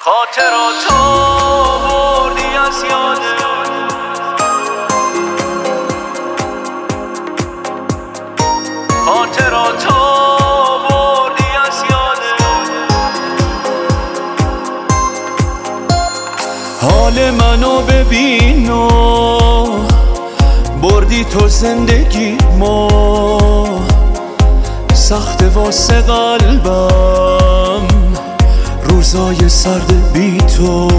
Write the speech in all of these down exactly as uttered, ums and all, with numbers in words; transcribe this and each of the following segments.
خاطراتو بردی از یادت، خاطراتو بردی از یادت. حال منو ببین و بردی تو زندگی ما، سخت واسه قلبم روزای سرد بی تو.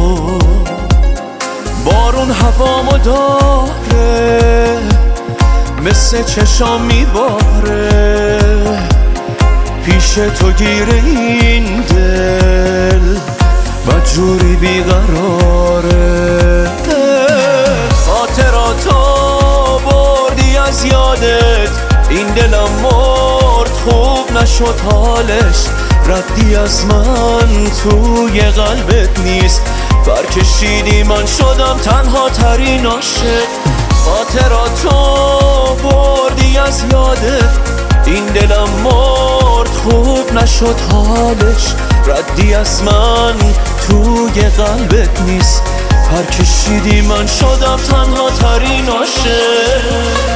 بارون هوامو داره مثل چشام میباره، پیش تو گیره این دل بدجوری بیقراره. خاطراتو بردی از یادت، این دلم مرد خوب نشد حالش، ردی از من توی قلبت نیست، برکشیدی من شدم تنها ترین عاشق. خاطراتو بردی از یادت، این دلم مرد خوب نشد حالش، ردی از من توی قلبت نیست، برکشیدی من شدم تنها ترین عاشق.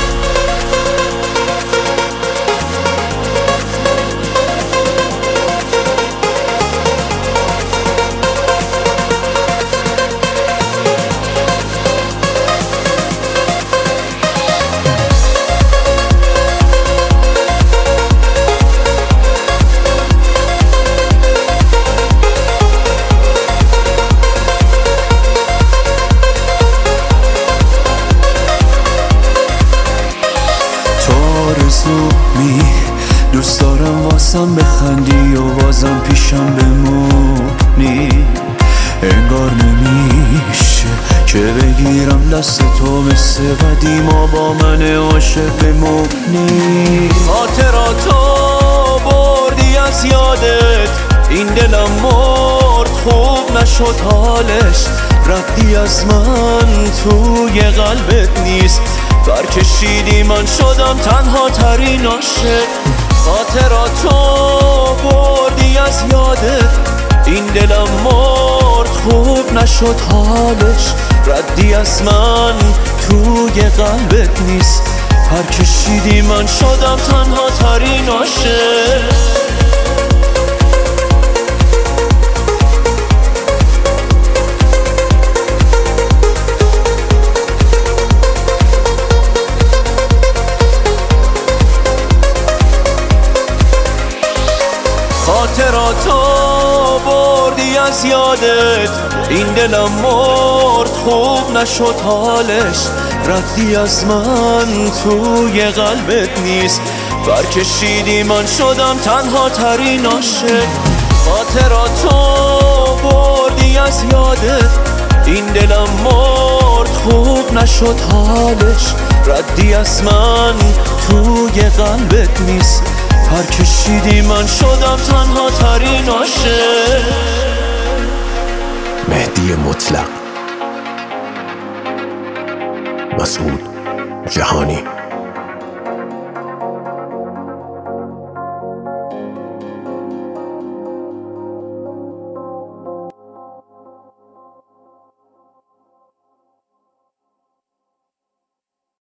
آرزومی دوست دارم واسم بخندی و بازم پیشم بمونی، انگار نمیشه که بگیرم دست تو مثل قدیما با من عاشق بمونی. خاطراتو بردی از یادت، این دلم مرد خوب نشد حالش، ردی از من توی قلبت نیست، برکشیدی من شدم تنها ترین عاشق. خاطراتو بردی از یادت، این دلم مرد خوب نشد حالش، ردی از من توی قلبت نیست، برکشیدی من شدم تنها ترین عاشق. خاطراتو بردی از یادت، این دلم مرد خوب نشد حالش، ردی از من توی قلبت نیست، برکشیدی من شدم تنها ترین عاشق. خاطراتو بردی از یادت، این دلم مرد خوب نشد حالش، ردی از من توی قلبت نیست، برکشیدی من شدم تنها ترین عاشق. مهدی مطلق، مسعود جهانی.